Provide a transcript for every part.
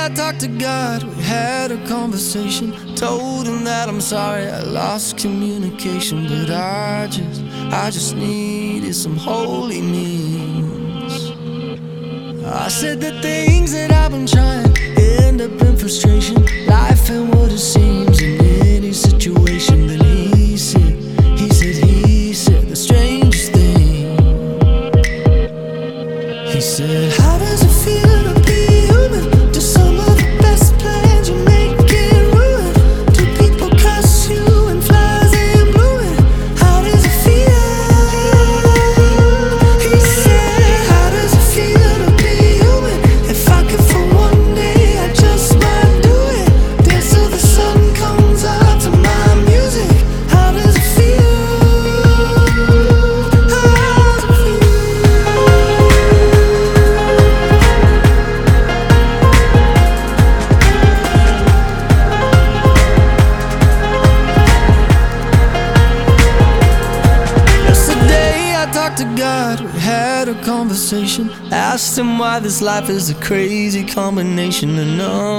I talked to God, we had a conversation. Told him that I'm sorry I lost communication, but I just needed some holy means. I said the things that I've been trying end up in frustration. Life ain't what it seems in any situation. Then he said the strangest thing. He said, how does it feel to be human? Do some of the best plans you make get ruined? Do people cuss you and flies ain't blowing? How does it feel? He said, how does it feel to be human? If I could for one day, I just might do it. Dance till the sun comes out to my music. How does it feel? To God, we had a conversation. Asked him why this life is a crazy combination of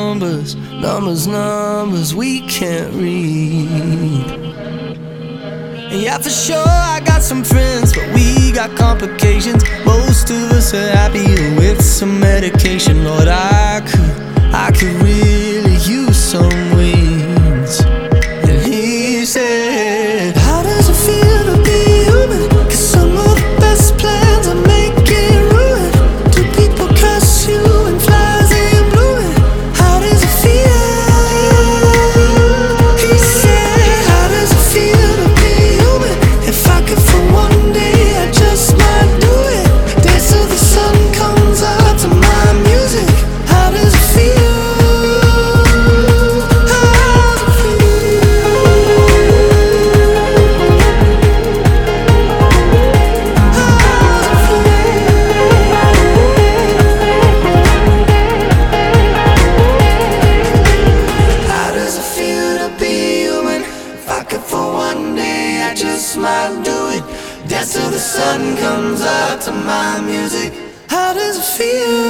numbers we can't read. And yeah, for sure I got some friends, but we got complications. Most of us are happier with some medication. Lord, I could really use some wings. And he said, how does it feel to be human? 'Cause some of the best plans I make get ruined. Do people cuss you and flies ain't blowing? How does it feel? He said, how does it feel to be human? If I could for one day, I just might do it. Dance till the sun comes out to my music. How does it feel? Just might do it. Dance till the sun comes out to my music. How does it feel?